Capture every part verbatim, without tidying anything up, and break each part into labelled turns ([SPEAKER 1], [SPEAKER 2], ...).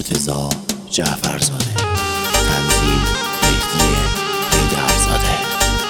[SPEAKER 1] مرتضی جعفرزاده. تنظیم مهدی حیدرزاده.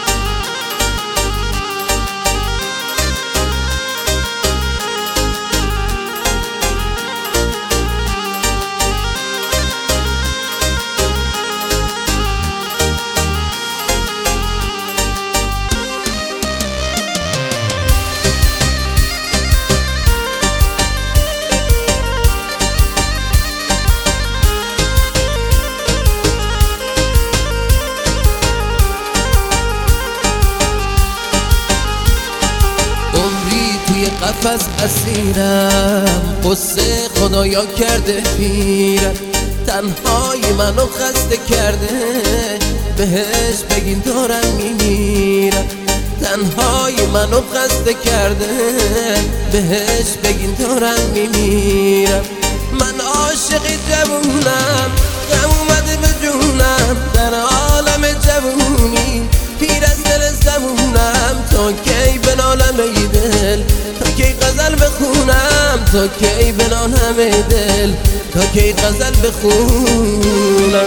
[SPEAKER 2] قفس اسیرم، قصه خدایا کرده پیرم، تنهایی منو خسته کرده، بهش بگین دارم میمیرم. تنهایی منو خسته کرده، بهش بگین دارم میمیرم. من عاشق جوونم، غم اومده به جونم، در عالم جوونی پیر از دل زمونم. تا کی بنالم ای دل، تا کی غزل بخونم، تا کی بنالم ای دل، تا کی غزل بخونم.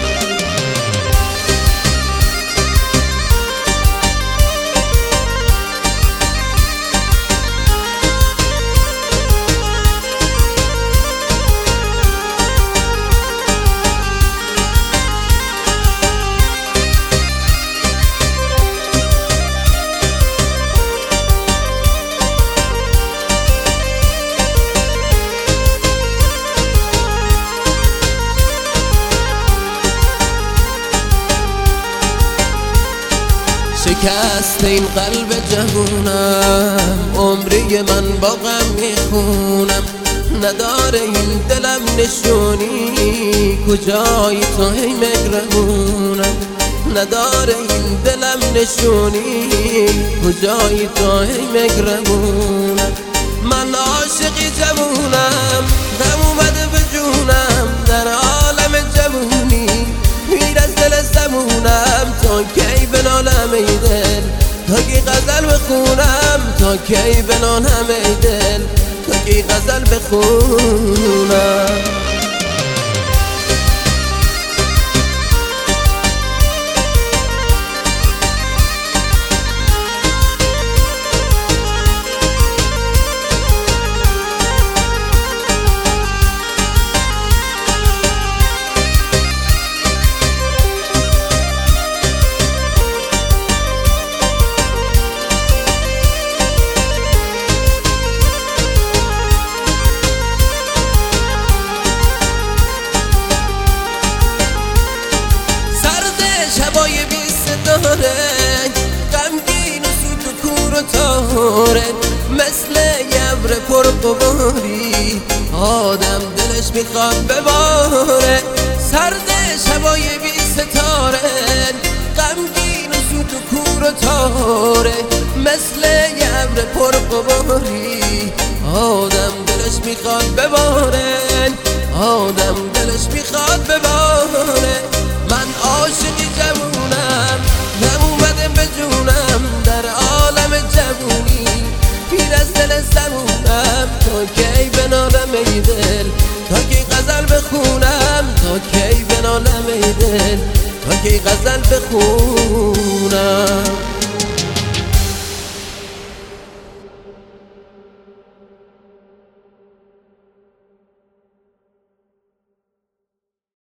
[SPEAKER 2] شکست این قلب جوونم، عمری من با غم میخونم. نداره این دلم نشونی، کجایی تو هی مگرمونم. نداره این دلم نشونی، کجایی تو هی مگرمونم. من عاشقی جوونم، غم اومده به جونم، در عالم جوونی پیر از دل زمونم. تا کی بنالم ای دل، تا کی غزل بخونم، تا کی بنالم ای دل، تا کی غزل بخونم. شبای بی ستاره، غمگین و سوت و کور و تاره، مثل یبر پر قباری آدم دلش میخواد بباره. سرد شبای بی ستاره، غمگین و سوت و کور و تاره، مثل یبر پر قباری آدم دلش میخواد بباره، آدم دلش میخواد بباره. من عاشقی جوونم، غم اومده به جونم، در عالم جوونی پیر از دل زمونم. تا کی بنالم ای دل، تا کی غزل بخونم، تا کی بنالم ای دل، تا کی غزل بخونم.